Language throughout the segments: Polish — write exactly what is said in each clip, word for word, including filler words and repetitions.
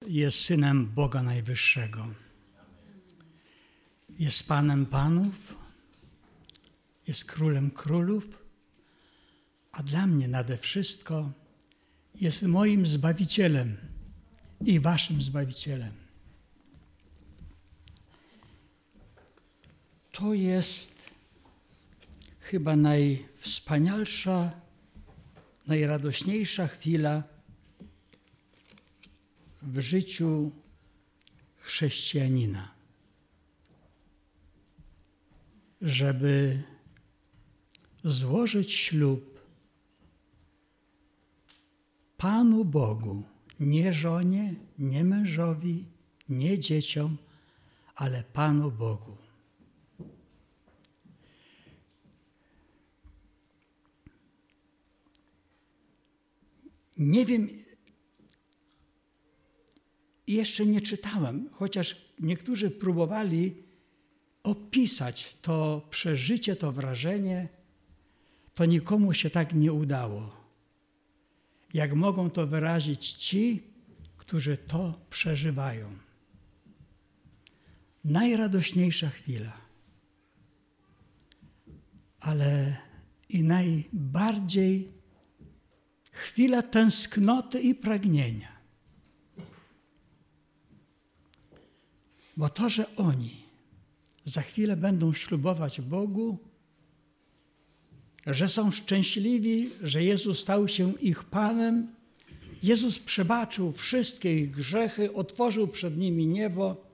jest Synem Boga Najwyższego. Jest Panem Panów, jest Królem Królów, a dla mnie nade wszystko jest moim Zbawicielem i waszym Zbawicielem. To jest chyba najwspanialsza, najradośniejsza chwila w życiu chrześcijanina. Żeby złożyć ślub Panu Bogu, nie żonie, nie mężowi, nie dzieciom, ale Panu Bogu. Nie wiem, jeszcze nie czytałem, chociaż niektórzy próbowali opisać to przeżycie, to wrażenie, to nikomu się tak nie udało, jak mogą to wyrazić ci, którzy to przeżywają. Najradośniejsza chwila, ale i najbardziej chwila tęsknoty i pragnienia. Bo to, że oni za chwilę będą ślubować Bogu, że są szczęśliwi, że Jezus stał się ich Panem, Jezus przebaczył wszystkie ich grzechy, otworzył przed nimi niebo,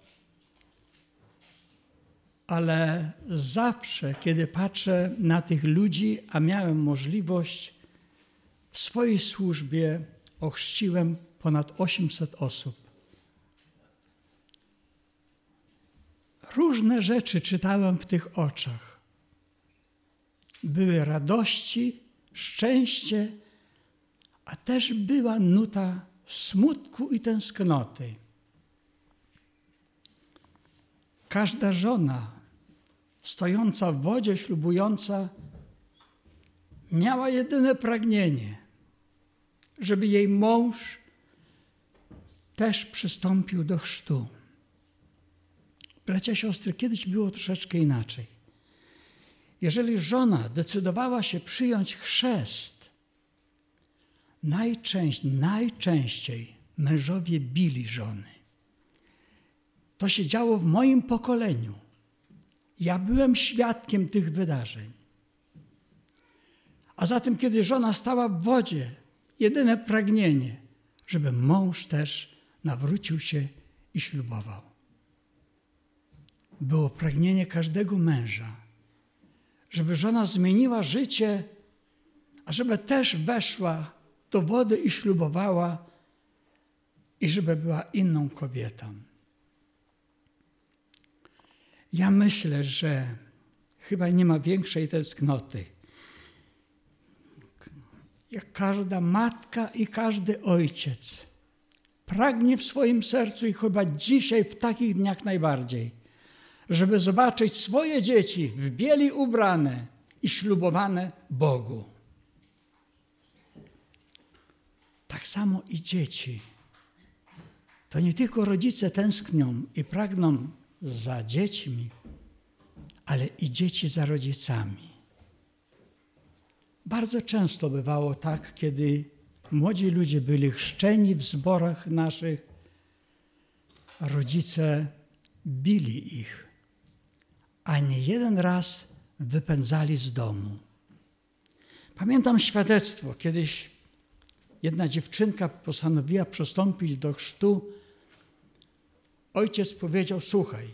ale zawsze, kiedy patrzę na tych ludzi, a miałem możliwość, w swojej służbie ochrzciłem ponad osiemset osób. Różne rzeczy czytałem w tych oczach. Były radości, szczęście, a też była nuta smutku i tęsknoty. Każda żona stojąca w wodzie, ślubująca, miała jedyne pragnienie, żeby jej mąż też przystąpił do chrztu. Bracia, siostry, kiedyś było troszeczkę inaczej. Jeżeli żona decydowała się przyjąć chrzest, najczęściej, najczęściej mężowie bili żony. To się działo w moim pokoleniu. Ja byłem świadkiem tych wydarzeń. A zatem, kiedy żona stała w wodzie, jedyne pragnienie, żeby mąż też nawrócił się i ślubował. Było pragnienie każdego męża, żeby żona zmieniła życie, a żeby też weszła do wody i ślubowała i żeby była inną kobietą. Ja myślę, że chyba nie ma większej tęsknoty, jak każda matka i każdy ojciec pragnie w swoim sercu i chyba dzisiaj w takich dniach najbardziej, żeby zobaczyć swoje dzieci w bieli ubrane i ślubowane Bogu. Tak samo i dzieci. To nie tylko rodzice tęsknią i pragną za dziećmi, ale i dzieci za rodzicami. Bardzo często bywało tak, kiedy młodzi ludzie byli chrzczeni w zborach naszych, rodzice bili ich, a nie jeden raz wypędzali z domu. Pamiętam świadectwo, kiedyś jedna dziewczynka postanowiła przystąpić do chrztu. Ojciec powiedział: słuchaj,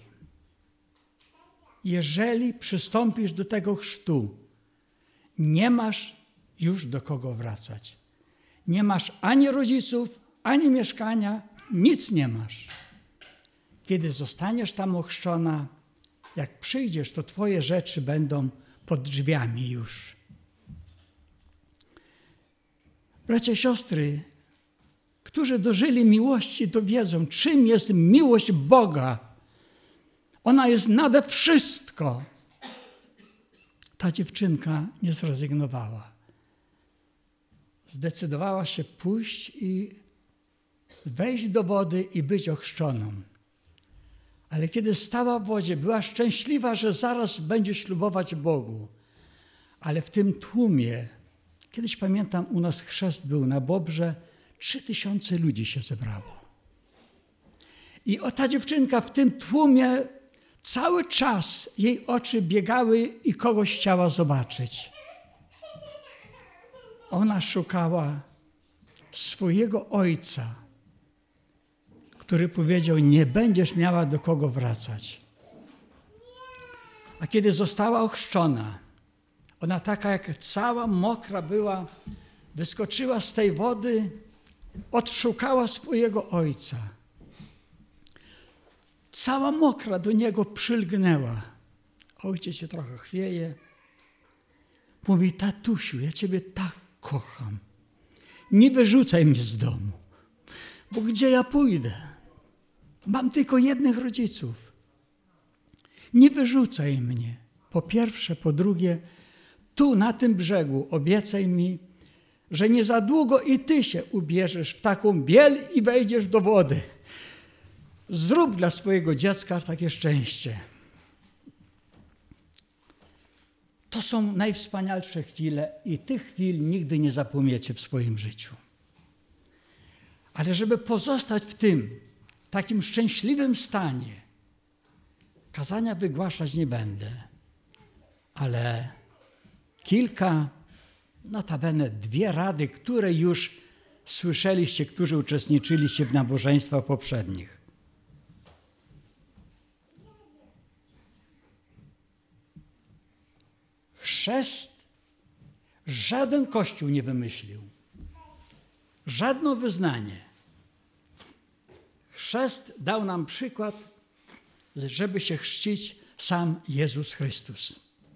jeżeli przystąpisz do tego chrztu, nie masz już do kogo wracać. Nie masz ani rodziców, ani mieszkania, nic nie masz. Kiedy zostaniesz tam ochrzczona, jak przyjdziesz, to twoje rzeczy będą pod drzwiami już. Bracia i siostry, którzy dożyli miłości, to wiedzą, czym jest miłość Boga. Ona jest nade wszystko. Ta dziewczynka nie zrezygnowała. Zdecydowała się pójść i wejść do wody i być ochrzczoną. Ale kiedy stała w wodzie, była szczęśliwa, że zaraz będzie ślubować Bogu. Ale w tym tłumie, kiedyś pamiętam, u nas chrzest był na Bobrze, trzy tysiące ludzi się zebrało. I o ta dziewczynka w tym tłumie cały czas jej oczy biegały i kogoś chciała zobaczyć. Ona szukała swojego ojca, który powiedział, nie będziesz miała do kogo wracać. A kiedy została ochrzczona, ona taka jak cała mokra była, wyskoczyła z tej wody, odszukała swojego ojca. Cała mokra do niego przylgnęła. Ojciec się trochę chwieje. Mówi, tatusiu, ja ciebie tak kocham. Nie wyrzucaj mnie z domu, bo gdzie ja pójdę? Mam tylko jednych rodziców. Nie wyrzucaj mnie. Po pierwsze, po drugie, tu na tym brzegu obiecaj mi, że nie za długo i ty się ubierzesz w taką biel i wejdziesz do wody. Zrób dla swojego dziecka takie szczęście. To są najwspanialsze chwile i tych chwil nigdy nie zapomniecie w swoim życiu. Ale żeby pozostać w tym takim szczęśliwym stanie, kazania wygłaszać nie będę, ale kilka, notabene dwie rady, które już słyszeliście, którzy uczestniczyliście w nabożeństwach poprzednich. Chrzest żaden kościół nie wymyślił. Żadne wyznanie. Chrzest dał nam przykład, żeby się chrzcić sam Jezus Chrystus.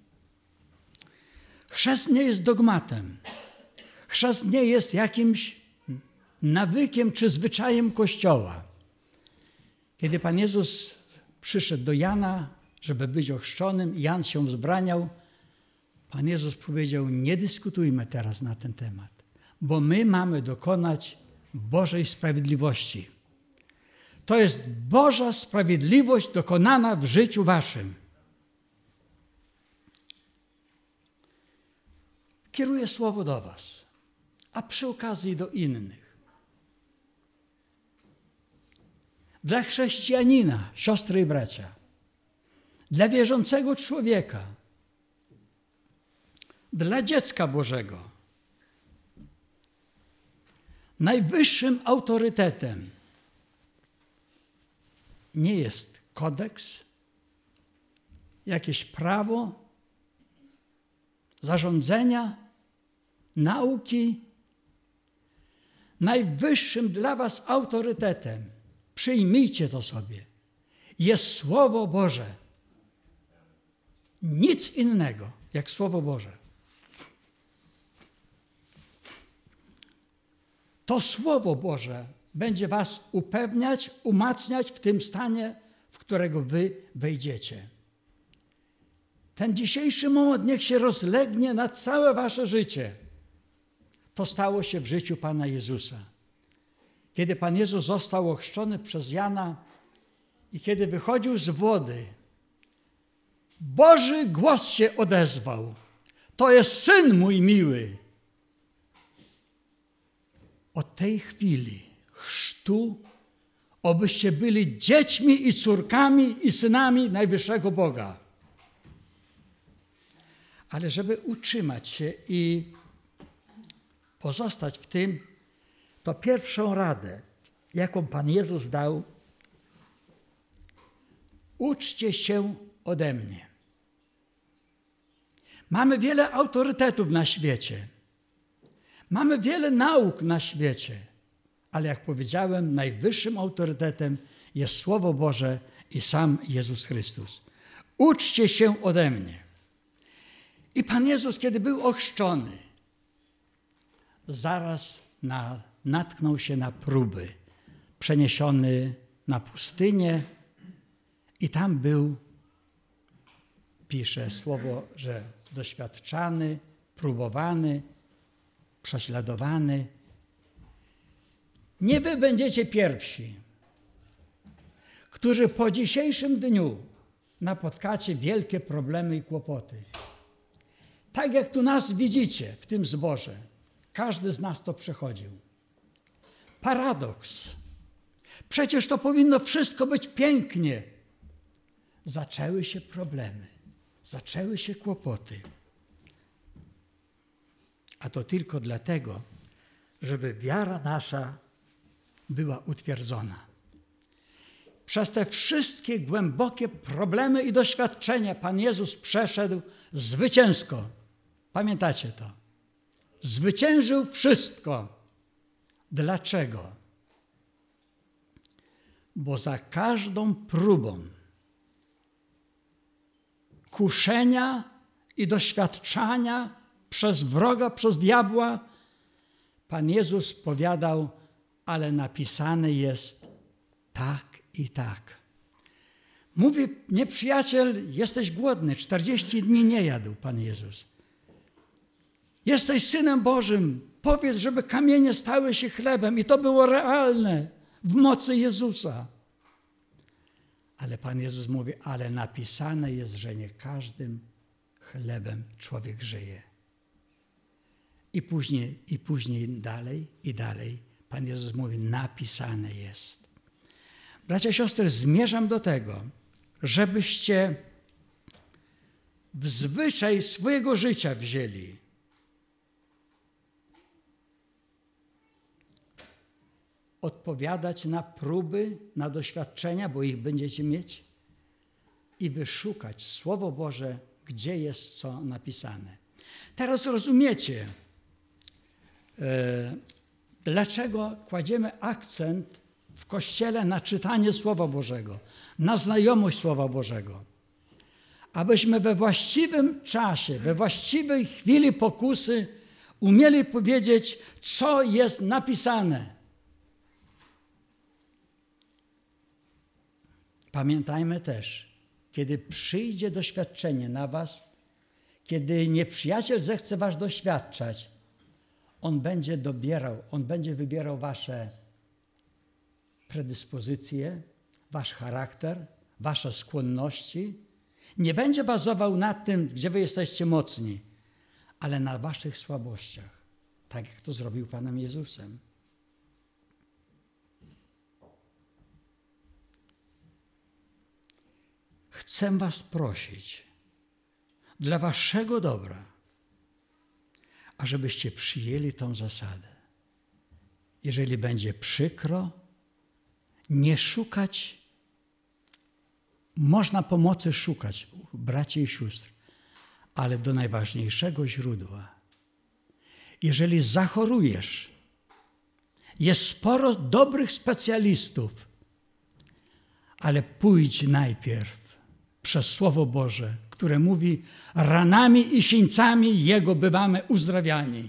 Chrzest nie jest dogmatem. Chrzest nie jest jakimś nawykiem czy zwyczajem Kościoła. Kiedy Pan Jezus przyszedł do Jana, żeby być ochrzczonym, Jan się wzbraniał, Pan Jezus powiedział, nie dyskutujmy teraz na ten temat, bo my mamy dokonać Bożej sprawiedliwości. To jest Boża sprawiedliwość dokonana w życiu waszym. Kieruję słowo do was, a przy okazji do innych. Dla chrześcijanina, siostry i bracia, dla wierzącego człowieka, dla dziecka Bożego, najwyższym autorytetem nie jest kodeks, jakieś prawo, zarządzenia, nauki. Najwyższym dla was autorytetem, przyjmijcie to sobie, jest Słowo Boże. Nic innego jak Słowo Boże. To Słowo Boże będzie was upewniać, umacniać w tym stanie, w którego wy wejdziecie. Ten dzisiejszy moment niech się rozlegnie na całe wasze życie. To stało się w życiu Pana Jezusa. Kiedy Pan Jezus został ochrzczony przez Jana i kiedy wychodził z wody, Boży głos się odezwał. To jest Syn mój miły. Od tej chwili chrztu, obyście byli dziećmi i córkami i synami najwyższego Boga. Ale żeby utrzymać się i pozostać w tym, to pierwszą radę, jaką Pan Jezus dał, uczcie się ode mnie. Mamy wiele autorytetów na świecie. Mamy wiele nauk na świecie. Ale jak powiedziałem, najwyższym autorytetem jest Słowo Boże i sam Jezus Chrystus. Uczcie się ode mnie. I Pan Jezus, kiedy był ochrzczony, zaraz na, natknął się na próby. Przeniesiony na pustynię i tam był, pisze słowo, że doświadczany, próbowany, prześladowany. Nie wy będziecie pierwsi, którzy po dzisiejszym dniu napotkacie wielkie problemy i kłopoty. Tak jak tu nas widzicie w tym zborze, każdy z nas to przechodził. Paradoks. Przecież to powinno wszystko być pięknie. Zaczęły się problemy, zaczęły się kłopoty. A to tylko dlatego, żeby wiara nasza była utwierdzona. Przez te wszystkie głębokie problemy i doświadczenia Pan Jezus przeszedł zwycięsko. Pamiętacie to? Zwyciężył wszystko. Dlaczego? Bo za każdą próbą kuszenia i doświadczania przez wroga, przez diabła, Pan Jezus powiadał, ale napisane jest tak i tak. Mówi nieprzyjaciel, jesteś głodny, czterdzieści dni nie jadł Pan Jezus. Jesteś Synem Bożym, powiedz, żeby kamienie stały się chlebem. I to było realne w mocy Jezusa. Ale Pan Jezus mówi, ale napisane jest, że nie każdym chlebem człowiek żyje. I później, i później dalej, i dalej Pan Jezus mówi, napisane jest. Bracia i siostry, zmierzam do tego, żebyście w zwyczaj swojego życia wzięli odpowiadać na próby, na doświadczenia, bo ich będziecie mieć, i wyszukać Słowo Boże, gdzie jest co napisane. Teraz rozumiecie, e, dlaczego kładziemy akcent w Kościele na czytanie Słowa Bożego, na znajomość Słowa Bożego. Abyśmy we właściwym czasie, we właściwej chwili pokusy umieli powiedzieć, co jest napisane. Pamiętajmy też, kiedy przyjdzie doświadczenie na was, kiedy nieprzyjaciel zechce was doświadczać, on będzie dobierał, on będzie wybierał wasze predyspozycje, wasz charakter, wasze skłonności. Nie będzie bazował na tym, gdzie wy jesteście mocni, ale na waszych słabościach, tak jak to zrobił Panem Jezusem. Chcę was prosić dla waszego dobra, ażebyście przyjęli tą zasadę. Jeżeli będzie przykro, nie szukać, można pomocy szukać, braci i sióstr, ale do najważniejszego źródła. Jeżeli zachorujesz, jest sporo dobrych specjalistów, ale pójdź najpierw przez Słowo Boże, które mówi, ranami i sińcami Jego bywamy uzdrawiani.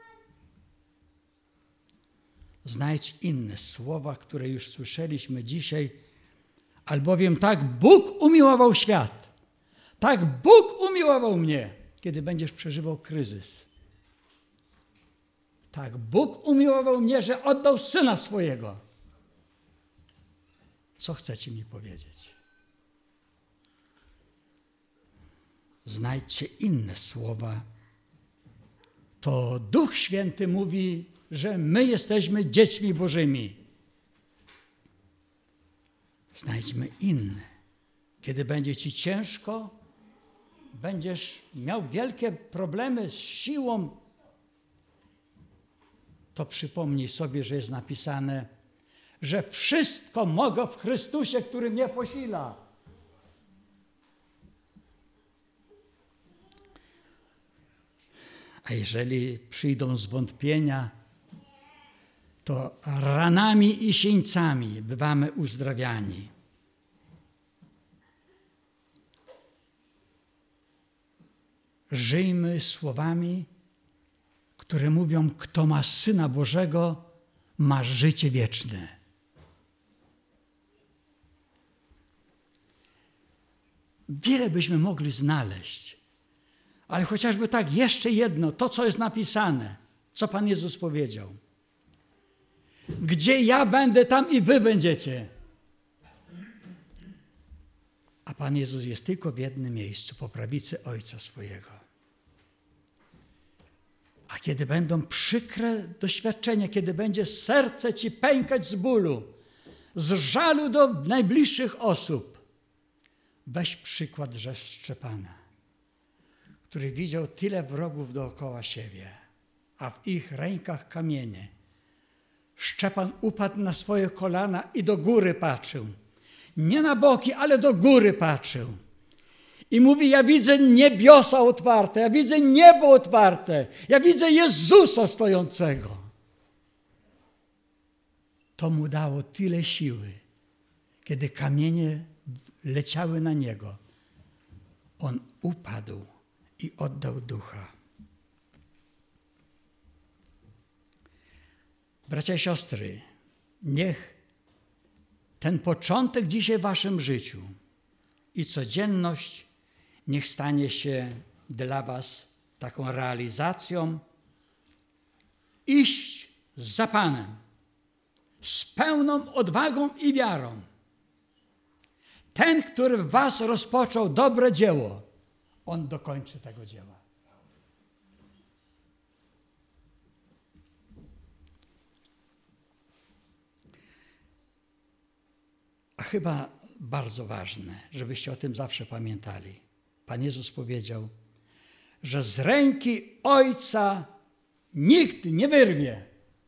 Znajdź inne słowa, które już słyszeliśmy dzisiaj, albowiem tak Bóg umiłował świat, tak Bóg umiłował mnie, kiedy będziesz przeżywał kryzys. Tak Bóg umiłował mnie, że oddał Syna swojego. Co chcecie mi powiedzieć? Znajdźcie inne słowa. To Duch Święty mówi, że my jesteśmy dziećmi Bożymi. Znajdźmy inne. Kiedy będzie ci ciężko, będziesz miał wielkie problemy z siłą, to przypomnij sobie, że jest napisane, że wszystko mogę w Chrystusie, który mnie posila. A jeżeli przyjdą zwątpienia, to ranami i sińcami bywamy uzdrawiani. Żyjmy słowami, które mówią, kto ma Syna Bożego, ma życie wieczne. Wiele byśmy mogli znaleźć, ale chociażby tak jeszcze jedno, to co jest napisane, co Pan Jezus powiedział. Gdzie ja będę, tam i wy będziecie. A Pan Jezus jest tylko w jednym miejscu, po prawicy Ojca swojego. A kiedy będą przykre doświadczenia, kiedy będzie serce ci pękać z bólu, z żalu do najbliższych osób, weź przykład ze Szczepana, który widział tyle wrogów dookoła siebie, a w ich rękach kamienie. Szczepan upadł na swoje kolana i do góry patrzył. Nie na boki, ale do góry patrzył. I mówi, ja widzę niebiosa otwarte, ja widzę niebo otwarte, ja widzę Jezusa stojącego. To mu dało tyle siły, kiedy kamienie leciały na niego. On upadł i oddał ducha. Bracia i siostry, niech ten początek dzisiaj w waszym życiu i codzienność niech stanie się dla was taką realizacją iść za Panem z pełną odwagą i wiarą. Ten, który w was rozpoczął dobre dzieło, on dokończy tego dzieła. A chyba bardzo ważne, żebyście o tym zawsze pamiętali. Pan Jezus powiedział, że z ręki Ojca nikt nie wyrwie.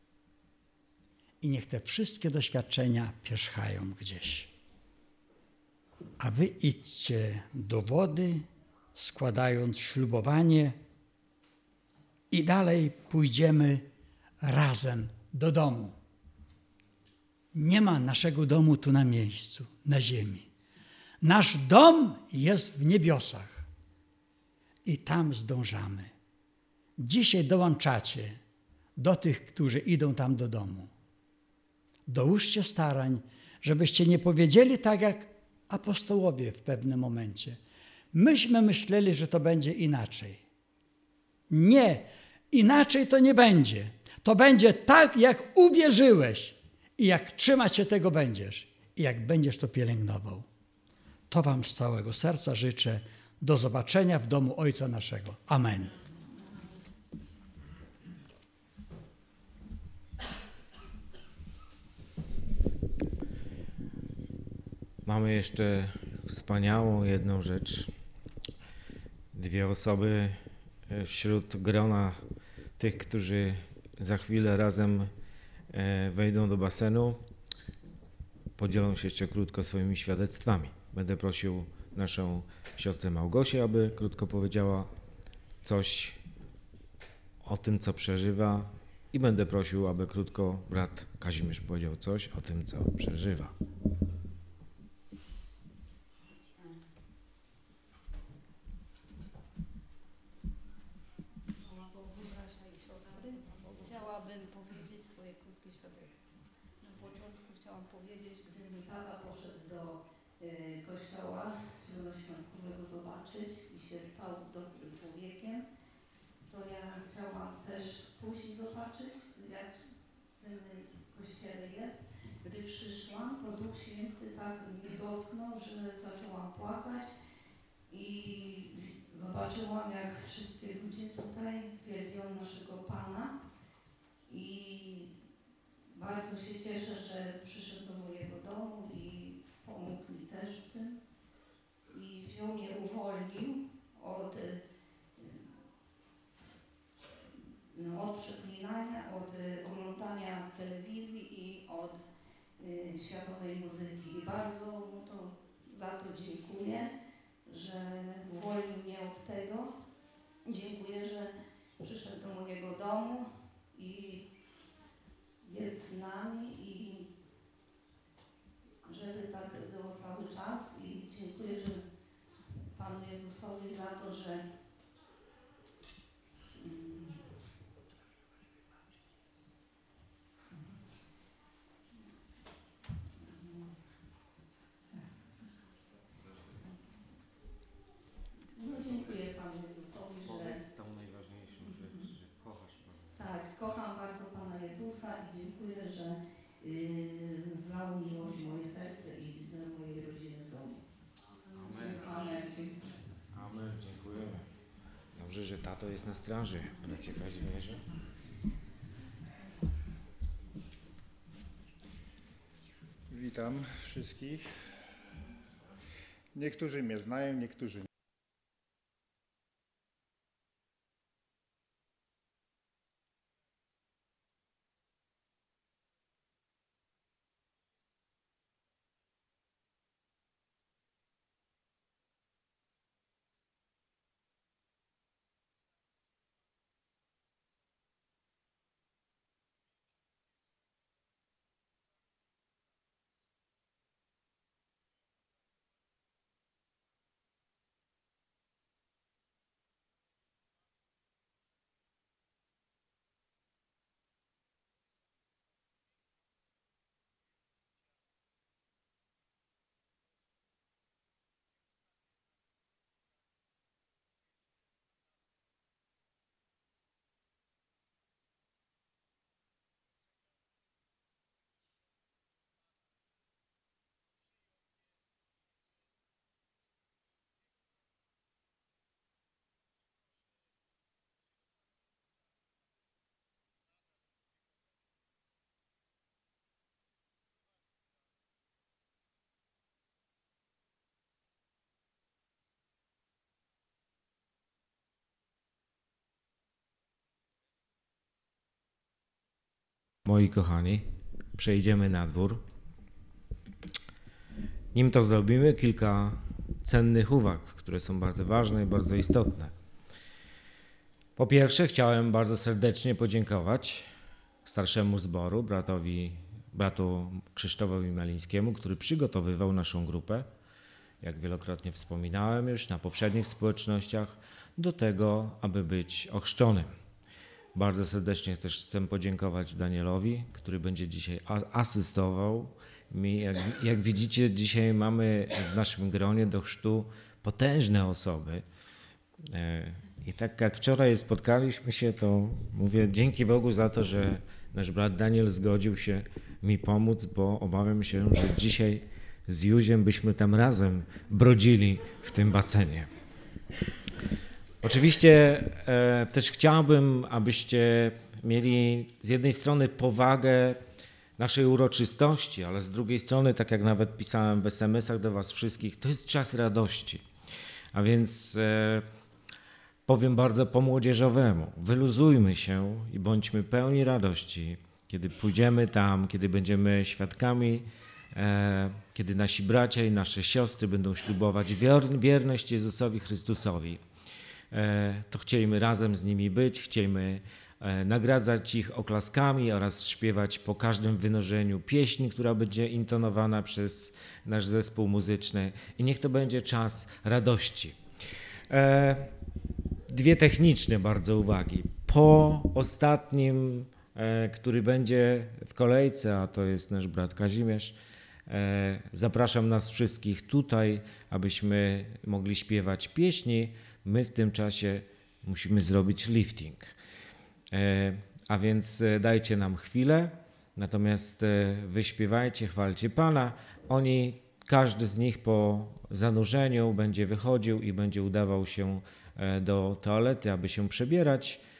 I niech te wszystkie doświadczenia pierzchają gdzieś. A wy idźcie do wody, składając ślubowanie i dalej pójdziemy razem do domu. Nie ma naszego domu tu na miejscu, na ziemi. Nasz dom jest w niebiosach i tam zdążamy. Dzisiaj dołączacie do tych, którzy idą tam do domu. Dołóżcie starań, żebyście nie powiedzieli tak jak apostołowie w pewnym momencie. Myśmy myśleli, że to będzie inaczej. Nie, inaczej to nie będzie. To będzie tak, jak uwierzyłeś i jak trzymać się tego będziesz i jak będziesz to pielęgnował. To wam z całego serca życzę. Do zobaczenia w domu Ojca naszego. Amen. Mamy jeszcze wspaniałą jedną rzecz. Dwie osoby wśród grona tych, którzy za chwilę razem wejdą do basenu, podzielą się jeszcze krótko swoimi świadectwami. Będę prosił naszą siostrę Małgosię, aby krótko powiedziała coś o tym, co przeżywa, i będę prosił, aby krótko brat Kazimierz powiedział coś o tym, co przeżywa. Chciałabym powiedzieć swoje krótkie świadectwo. Na początku chciałam powiedzieć, gdy mój tata poszedł do y, kościoła zielonoświątkowego zobaczyć i się stał dobrym człowiekiem, to ja chciałam też pójść i zobaczyć, jak w tym kościele jest. Gdy przyszłam, to Duch Święty tak mnie dotknął, że zaczęłam płakać i zobaczyłam, jak wszyscy ludzie tutaj wielbią naszego Pana. I bardzo się cieszę, że przyszedł do mojego domu i pomógł mi też w tym. I wziął mnie, uwolnił od, no, od przeklinania, od oglądania telewizji i od y, światowej muzyki. I bardzo mu to, za to dziękuję, że uwolnił mnie od tego. Dziękuję, że przyszedł do mojego domu i jest z nami i żeby tak było cały czas. I dziękuję że Panu Jezusowi za to, że mm, no dziękuję Panu Jezusowi, że tą najważniejszą rzecz, że kochasz Pana. tak, kocham bardzo Pana Jezusa i dziękuję, że że tato jest na straży, bracie Kazimierzu. Witam wszystkich. Niektórzy mnie znają, niektórzy nie. Moi kochani, przejdziemy na dwór. Nim to zrobimy, kilka cennych uwag, które są bardzo ważne i bardzo istotne. Po pierwsze, chciałem bardzo serdecznie podziękować starszemu zboru, bratowi, bratu Krzysztofowi Malińskiemu, który przygotowywał naszą grupę, jak wielokrotnie wspominałem już na poprzednich społecznościach, do tego, aby być ochrzczonym. Bardzo serdecznie też chcę podziękować Danielowi, który będzie dzisiaj asystował mi. Jak, jak widzicie, dzisiaj mamy w naszym gronie do chrztu potężne osoby. I tak jak wczoraj spotkaliśmy się, to mówię dzięki Bogu za to, że nasz brat Daniel zgodził się mi pomóc, bo obawiam się, że dzisiaj z Józiem byśmy tam razem brodzili w tym basenie. Oczywiście e, też chciałbym, abyście mieli z jednej strony powagę naszej uroczystości, ale z drugiej strony, tak jak nawet pisałem w es em esach do was wszystkich, to jest czas radości. A więc e, powiem bardzo po młodzieżowemu, wyluzujmy się i bądźmy pełni radości, kiedy pójdziemy tam, kiedy będziemy świadkami, e, kiedy nasi bracia i nasze siostry będą ślubować wierność Jezusowi Chrystusowi. To chcieliśmy razem z nimi być, chcieliśmy nagradzać ich oklaskami oraz śpiewać po każdym wynurzeniu pieśni, która będzie intonowana przez nasz zespół muzyczny i niech to będzie czas radości. Dwie techniczne bardzo uwagi. Po ostatnim, który będzie w kolejce, a to jest nasz brat Kazimierz, zapraszam nas wszystkich tutaj, abyśmy mogli śpiewać pieśni. My w tym czasie musimy zrobić lifting. A więc dajcie nam chwilę, natomiast wy śpiewajcie, chwalcie Pana. Oni, każdy z nich po zanurzeniu będzie wychodził i będzie udawał się do toalety, aby się przebierać.